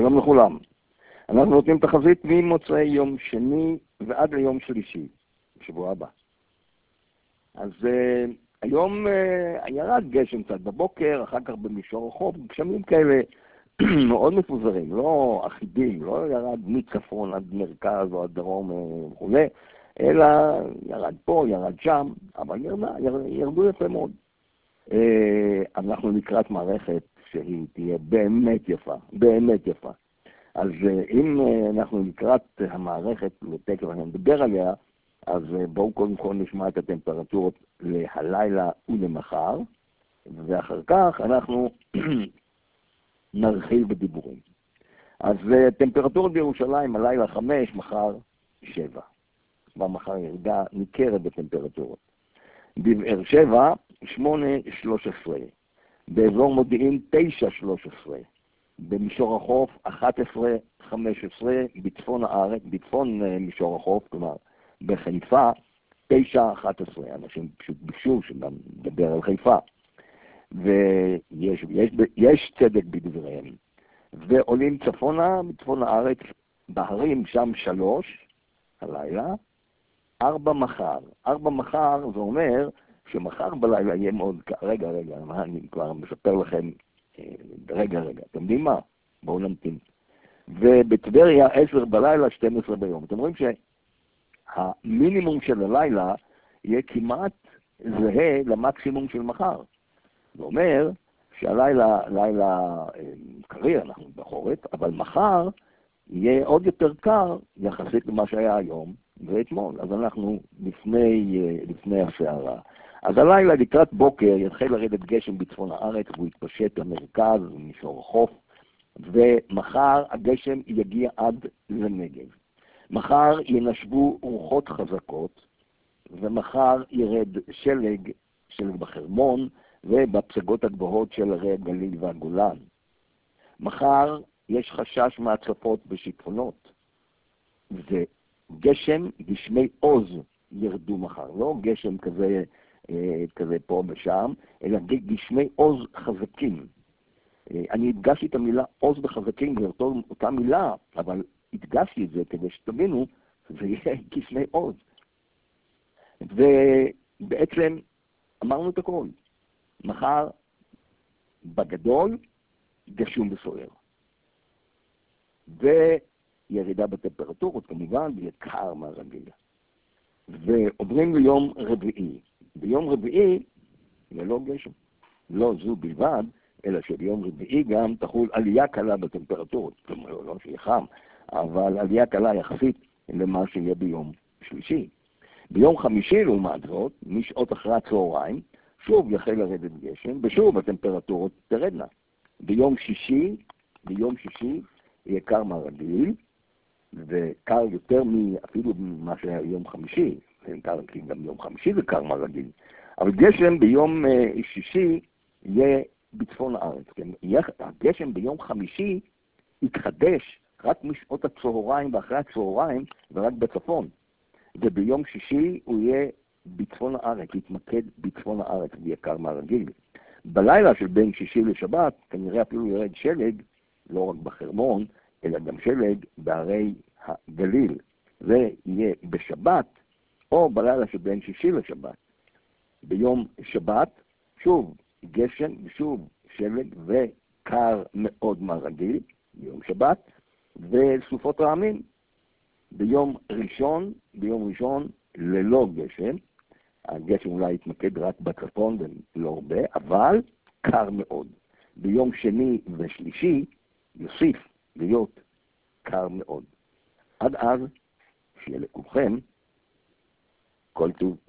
שלום לכולם. אנחנו נותנים תחזית ממוצאי יום שני ועד ליום שלישי, בשבוע הבא. אז היום ירד גשם קצת בבוקר, אחר כך במישור החוף, גשמים כאלה מאוד מפוזרים, לא אחידים, לא ירד מצפון עד מרכז או עד דרום וכו', אלא ירד פה, ירד שם, אבל ירדו יפה מאוד. אנחנו לקראת מערכת שהיא תהיה באמת יפה, באמת יפה. אז אם אנחנו לקראת המערכת, ותכף אני מדבר עליה, אז בואו קודם כל נשמע את הטמפרטורות להלילה ולמחר, ואחר כך אנחנו נרחיב בדיבורים. אז טמפרטורות בירושלים הלילה 5, מחר 7. כבר מחר ירידה ניכרת בטמפרטורות. בבאר שבע 8-13. באזור מודיעין 9-13. במישור החוף 11-15. בצפון הארץ, בצפון מישור החוף, כלומר בחיפה 9-11. אנשים פשוט ביקשו שגם נדבר על חיפה. ויש צדק בדבריהם. ועולים צפונה, בצפון הארץ, בהרים שם 3 הלילה, 4 מחר. 4 מחר זה אומר שמחר בלילה יהיה מאוד... רגע, אני כבר מספר לכם. רגע, אתם יודעים מה? בואו נמתין. ובטבריה 10 בלילה, 12 ביום. אתם רואים שהמינימום של הלילה יהיה כמעט זהה למקסימום של מחר. זה אומר שהלילה, לילה קריר, אנחנו בחורף, אבל מחר יהיה עוד יותר קר יחסית למה שהיה היום ואתמול. אז אנחנו לפני הסערה. אז הלילה לקראת בוקר יתחיל לרדת גשם בצפון הארץ, והוא יתפשט למרכז, מישור החוף, ומחר הגשם יגיע עד לנגב. מחר ינשבו רוחות חזקות, ומחר ירד שלג בחרמון, ובפסגות הגבוהות של הרי הגליל והגולן. מחר יש חשש מהצפות ושיטפונות. וגשם, גשמי עוז ירדו מחר. לא גשם כזה פה ושם, אלא גשמי עוז חזקים. אני הדגשתי את המילה עוז וחזקים, זה אותה מילה, אבל הדגשתי את זה כדי שתבינו, זה יהיה גשמי עוז. ובעצם אמרנו את הכל. מחר, בגדול, גשום וסוער. וירידה בטמפרטורות, כמובן, יהיה קר מהרגיל. ועוברים ליום רביעי. ביום רביעי, ללא גשם. לא זו בלבד, אלא שביום רביעי גם תחול עלייה קלה בטמפרטורות. כלומר, לא שיהיה חם, אבל עלייה קלה יחסית למה שיהיה ביום שלישי. ביום חמישי, לעומת זאת, משעות אחרי הצהריים, שוב יחל לרדת גשם, ושוב הטמפרטורות תרדנה. ביום שישי יהיה קר מהרגיל, וקר יותר אפילו ממה שהיה יום חמישי, כי גם יום חמישי זה קר מהרגיל. אבל גשם ביום שישי יהיה בצפון הארץ. הגשם ביום חמישי יתחדש רק משעות הצהריים ואחרי הצהריים, ורק בצפון. וביום שישי הוא יהיה בצפון הארץ, יתמקד בצפון הארץ, ויהיה קר מהרגיל. בלילה של בין שישי לשבת, כנראה אפילו ירד שלג, לא רק בחרמון, אלא גם שלג בערי הגליל. זה יהיה בשבת, או בלילה של בין שישי לשבת. ביום שבת, שוב גשם, ושוב שלג, וקר מאוד מהרגיל, ביום שבת, וסופות רעמים. ביום ראשון ללא גשם, הגשם אולי יתמקד רק בצפון ולא הרבה, אבל קר מאוד. ביום שני ושלישי יוסיף להיות קר מאוד. עד אז, שיהיה לכולכם כל טוב.